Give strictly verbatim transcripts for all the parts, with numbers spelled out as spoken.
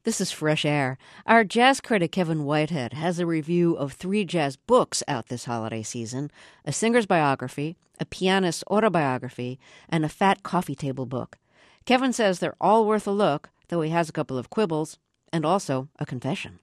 This is Fresh Air. Our jazz critic Kevin Whitehead has a review of three jazz books out this holiday season: a singer's biography, a pianist's autobiography, and a fat coffee table book. Kevin says they're all worth a look, though he has a couple of quibbles, and also a confession.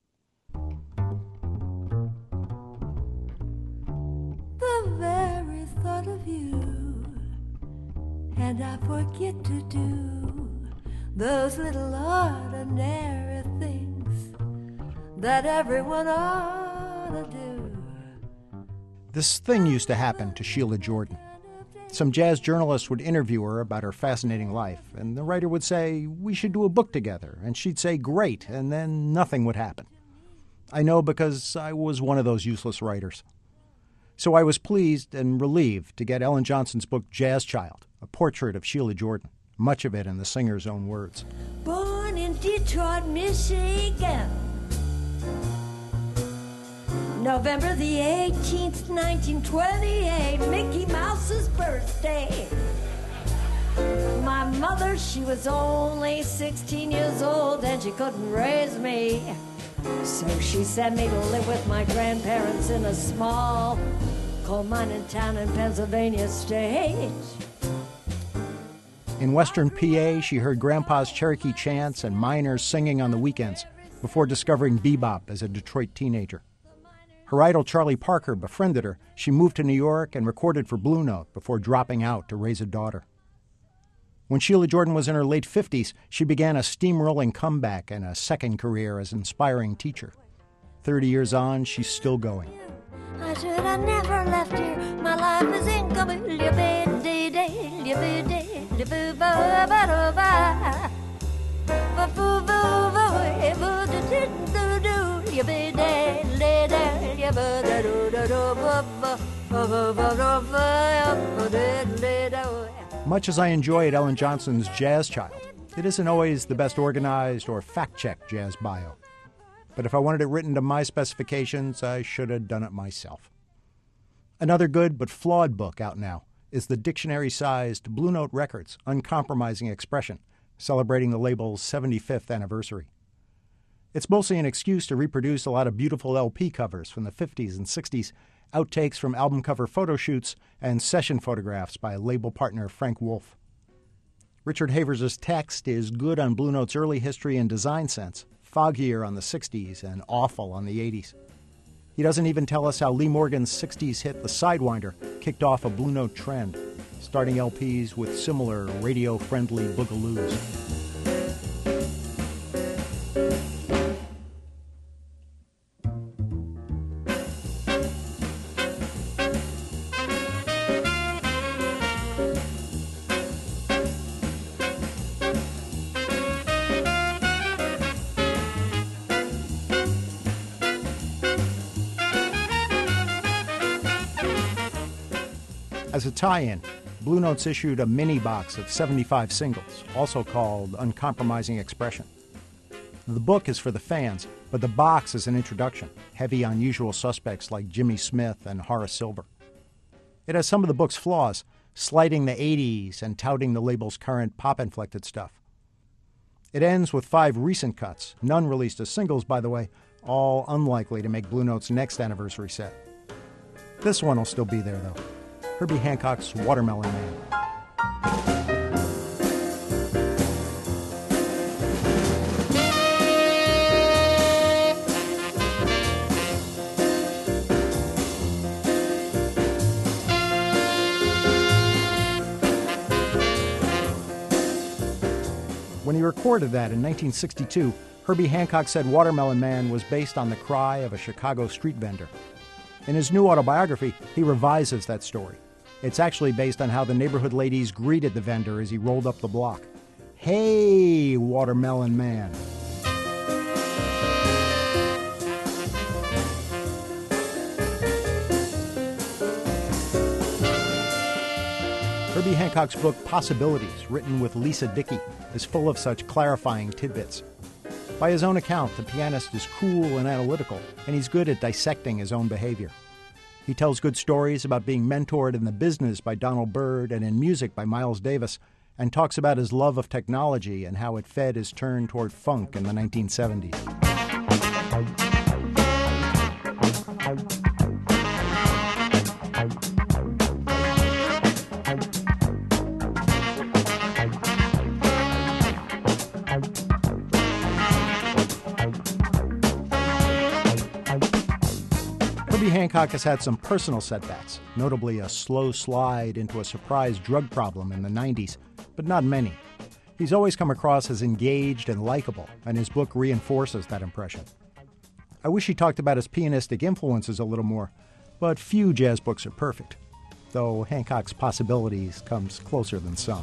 The very thought of you, and I forget to do those little ordinary things that everyone ought to do. This thing used to happen to Sheila Jordan. Some jazz journalist would interview her about her fascinating life, and the writer would say, "We should do a book together," and she'd say, "Great," and then nothing would happen. I know because I was one of those useless writers. So I was pleased and relieved to get Ellen Johnson's book Jazz Child, a portrait of Sheila Jordan, much of it in the singer's own words. Born in Detroit, Michigan, November the eighteenth, nineteen twenty-eight, Mickey Mouse's birthday. My mother, she was only sixteen years old and she couldn't raise me. So she sent me to live with my grandparents in a small coal mining town in Pennsylvania state. In western P A, she heard Grandpa's Cherokee chants and miners singing on the weekends before discovering bebop as a Detroit teenager. Her idol Charlie Parker befriended her. She moved to New York and recorded for Blue Note before dropping out to raise a daughter. When Sheila Jordan was in her late fifties, she began a steamrolling comeback and a second career as an inspiring teacher. Thirty years on, she's still going. I should have never left here. My life is incomplete. Much as I enjoyed Ellen Johnson's Jazz Child, it isn't always the best organized or fact-checked jazz bio. But if I wanted it written to my specifications, I should have done it myself. Another good but flawed book out now is the dictionary-sized Blue Note Records Uncompromising Expression, celebrating the label's seventy-fifth anniversary. It's mostly an excuse to reproduce a lot of beautiful L P covers from the fifties and sixties, outtakes from album cover photo shoots, and session photographs by label partner Frank Wolf. Richard Havers' text is good on Blue Note's early history and design sense, foggier on the sixties and awful on the eighties. He doesn't even tell us how Lee Morgan's sixties hit The Sidewinder kicked off a Blue Note trend, starting L Ps with similar radio-friendly boogaloos. As a tie-in, Blue Note's issued a mini box of seventy-five singles, also called Uncompromising Expression. The book is for the fans, but the box is an introduction, heavy on usual suspects like Jimmy Smith and Horace Silver. It has some of the book's flaws, slighting the eighties and touting the label's current pop-inflected stuff. It ends with five recent cuts, none released as singles, by the way, all unlikely to make Blue Note's next anniversary set. This one will still be there, though. Herbie Hancock's Watermelon Man. When he recorded that in nineteen sixty-two, Herbie Hancock said Watermelon Man was based on the cry of a Chicago street vendor. In his new autobiography, he revises that story. It's actually based on how the neighborhood ladies greeted the vendor as he rolled up the block. "Hey, Watermelon Man." Herbie Hancock's book Possibilities, written with Lisa Dickey, is full of such clarifying tidbits. By his own account, the pianist is cool and analytical, and he's good at dissecting his own behavior. He tells good stories about being mentored in the business by Donald Byrd and in music by Miles Davis, and talks about his love of technology and how it fed his turn toward funk in the nineteen seventies. Herbie Hancock has had some personal setbacks, notably a slow slide into a surprise drug problem in the nineties, but not many. He's always come across as engaged and likable, and his book reinforces that impression. I wish he talked about his pianistic influences a little more, but few jazz books are perfect, though Hancock's possibilities comes closer than some.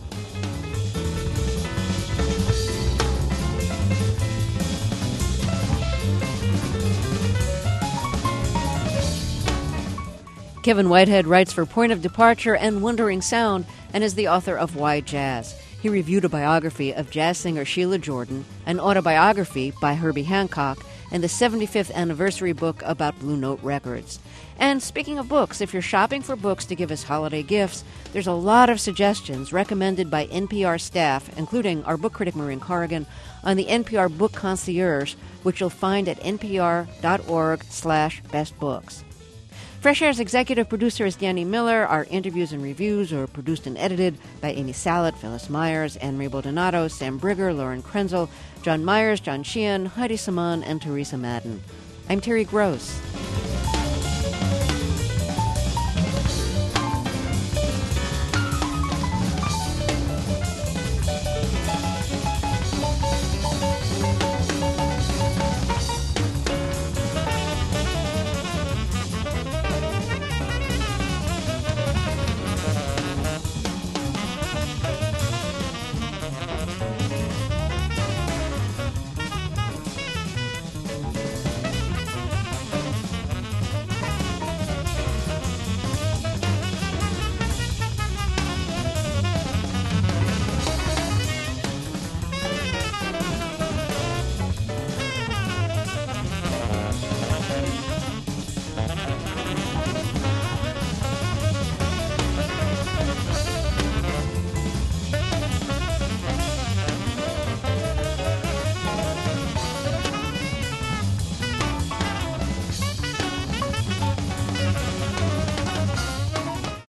Kevin Whitehead writes for Point of Departure and Wandering Sound and is the author of Why Jazz. He reviewed a biography of jazz singer Sheila Jordan, an autobiography by Herbie Hancock, and the seventy-fifth anniversary book about Blue Note Records. And speaking of books, if you're shopping for books to give as holiday gifts, there's a lot of suggestions recommended by N P R staff, including our book critic Maureen Corrigan, on the N P R Book Concierge, which you'll find at npr.org slash bestbooks. Fresh Air's executive producer is Danny Miller. Our interviews and reviews are produced and edited by Amy Salet, Phyllis Myers, Anne-Marie Baldonado, Sam Brigger, Lauren Krenzel, John Myers, John Sheehan, Heidi Saman, and Teresa Madden. I'm Terry Gross.